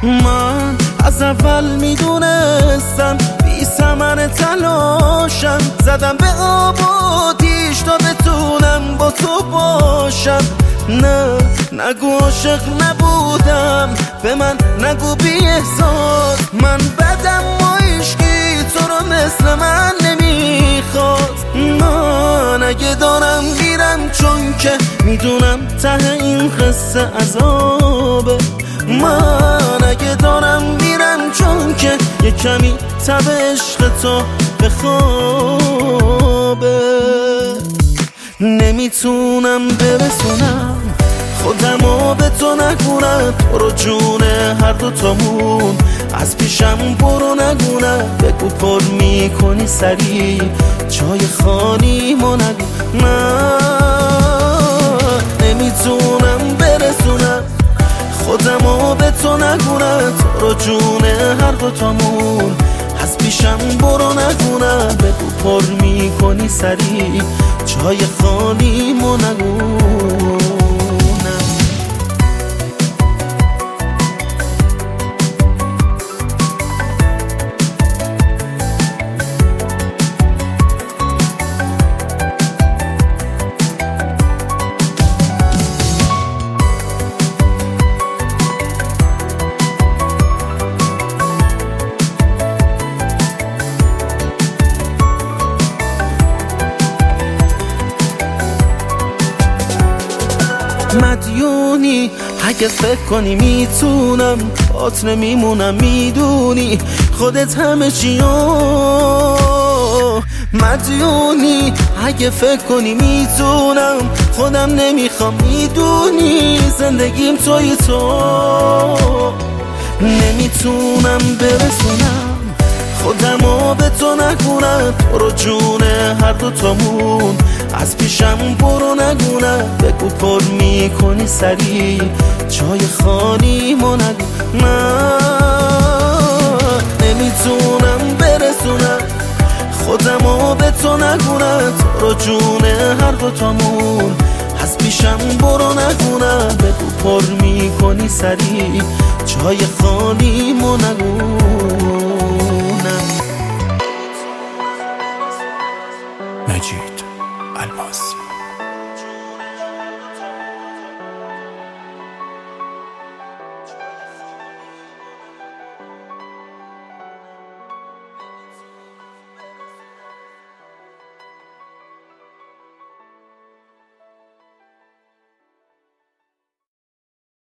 من از اول میدونستم بی ثمن تلاشم، زدم به آب و آتیش تا بتونم با تو باشم. نه نگو عاشق نبودم، به من نگو بی احساس. من بدم و عشقی تو رو مثل من نمیخواست. من اگه دارم میرم چون که میدونم ته این قصه عذابه. من اگه دارم میرم چون که یه کمی تب عشق تو بخوابه. نمیتونم برسونم خودمو به تو نگونم، تو رو جون هر دوتامون از پیشم برو نگونم. بگو پر میکنی سری جای خالیمو نگو. من نمیتونم برسونم خودمو به تو نگونم، تو رو جون هر دوتامون از پیشم برو نگونم. بگو پر میکنی سری جای خالیمو نگونم. مدیونی اگه فکر کنی میتونم بات نمیمونم، میدونی خودت همه چیو. مدیونی اگه فکر کنی میتونم خودم نمیخوام، میدونی زندگیم توی تو. نمیتونم برسونم خودمو به تو نگونم، تو رو جون هر دوتامون از پیشم برو نگونم. بگو پر میکنی سری جای خالیمو نگو. من نمیتونم برسونم خودمو به تو نگونم، تو رو جون هر دوتامون از پیشم برو نگونم. بگو پر میکنی سری جای خالیمو نگو.